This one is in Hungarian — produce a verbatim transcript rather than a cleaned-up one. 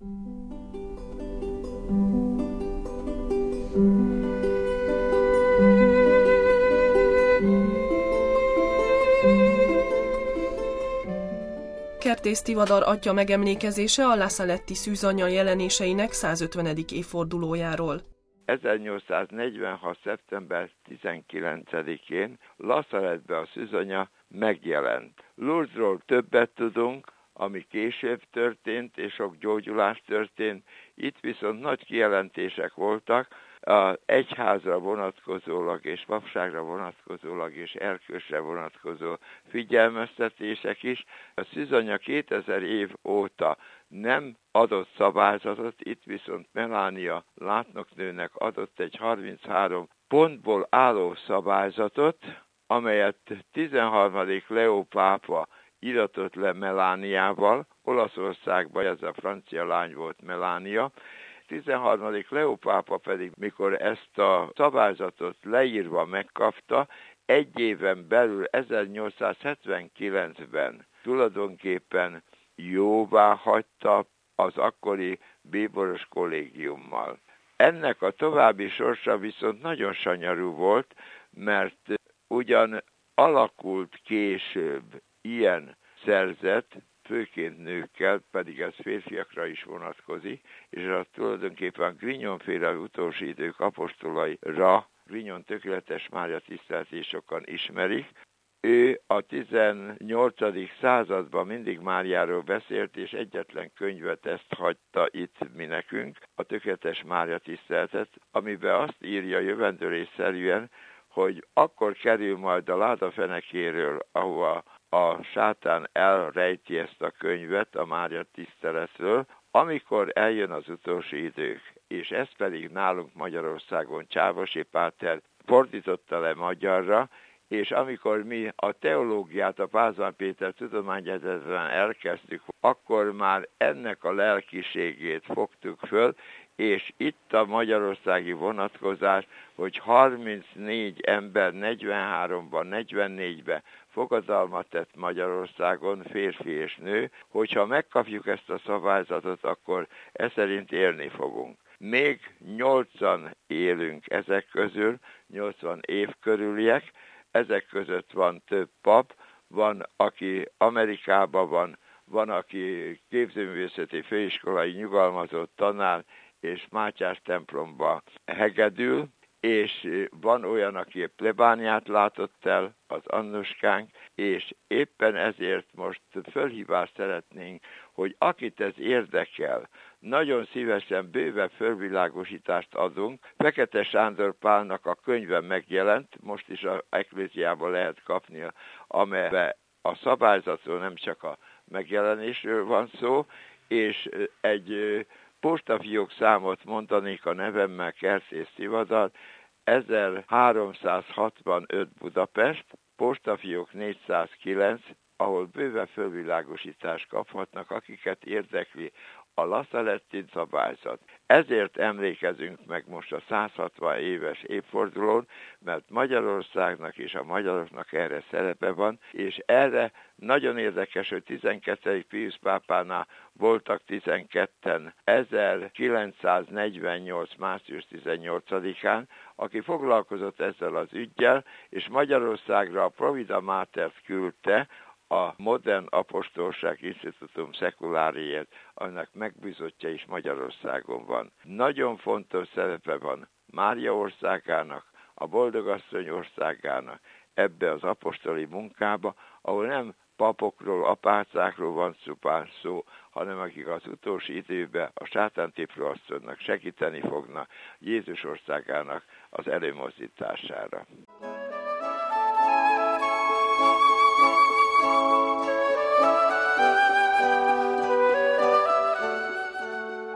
Kertész Tivadar atya megemlékezése a La Saletti szűzanyja jelenéseinek százötvenedik évfordulójáról. ezernyolcszáznegyvenhat. szeptember tizenkilencedikén La Saletteben a szűzanya megjelent. Lourdesról többet tudunk, ami később történt, és sok gyógyulás történt. Itt viszont nagy kijelentések voltak, az egyházra vonatkozólag és papságra vonatkozólag és erkölcsre vonatkozó figyelmeztetések is. A szűzanya kétezer év óta nem adott szabályzatot, itt viszont Melania látnoknőnek adott egy harminchárom pontból álló szabályzatot, amelyet tizenharmadik Leó pápa iratott le Melaniával, Olaszországban ez a francia lány volt Melania, tizenharmadik Leó pápa pedig, mikor ezt a szabályzatot leírva megkapta, egy éven belül ezernyolcszázhetvenkilencben tulajdonképpen jóvá hagyta az akkori bíboros kollégiummal. Ennek a további sorsa viszont nagyon sanyarú volt, mert ugyan alakult később ilyen szerzet, főként nőkkel, pedig ez férfiakra is vonatkozik, és az tulajdonképpen Grignon-féle utolsó idők apostolaira, Grignon Tökéletes Mária tiszteletét sokan ismerik. Ő a tizennyolcadik században mindig Máriáról beszélt, és egyetlen könyvet ezt hagyta itt mi nekünk, a Tökéletes Mária tiszteletet, amiben azt írja jövendőlésszerűen, hogy akkor kerül majd a láda fenekéről, ahova a sátán elrejti ezt a könyvet a Mária tiszteletről, amikor eljön az utolsó idők, és ezt pedig nálunk Magyarországon Csávosi páter fordította le magyarra, és amikor mi a teológiát a Pázmány Péter Tudományegyetemen elkezdtük, akkor már ennek a lelkiségét fogtuk föl, és itt a magyarországi vonatkozás, hogy harmincnégy ember negyvenháromban, negyvennégyben fogadalmat tett Magyarországon, férfi és nő, hogyha megkapjuk ezt a szabályzatot, akkor ez szerint élni fogunk. Még nyolcan élünk ezek közül, nyolcvan év körüliek, ezek között van több pap, van, aki Amerikában van, van, aki képzőművészeti főiskolai nyugalmazott tanár, és Mátyás templomba hegedül, és van olyan, aki plebániát látott el, az Annuskánk, és éppen ezért most fölhívást szeretnénk, hogy akit ez érdekel, nagyon szívesen bővebb fölvilágosítást adunk. Fekete Sándor Pálnak a könyve megjelent, most is az Ekkléziában lehet kapni, amelyben a szabályzatról nem csak a megjelenésről van szó, és egy postafiók számot mondanék a nevemmel, Kertész Tivadar, ezerháromszázhatvanöt Budapest, postafiók négyszázkilenc, ahol bőve fölvilágosítást kaphatnak, akiket érdekli a La Saletti szabályzat. Ezért emlékezünk meg most a százhatvan éves évfordulón, mert Magyarországnak és a magyaroknak erre szerepe van, és erre nagyon érdekes, hogy tizenkettedik Piusz pápánál voltak tizenketten ezerkilencszáznegyvennyolc. március tizennyolcadikán, aki foglalkozott ezzel az üggyel, és Magyarországra a Provida Matert küldte, a Modern Apostolság Institutum Seculariért, annak megbízottja is Magyarországon van. Nagyon fontos szerepe van Mária országának, a Boldogasszony országának ebbe az apostoli munkába, ahol nem papokról, apácákról van szupán szó, hanem akik az utolsó időben a sátántipró asszonynak segíteni fognak Jézus országának az előmozdítására.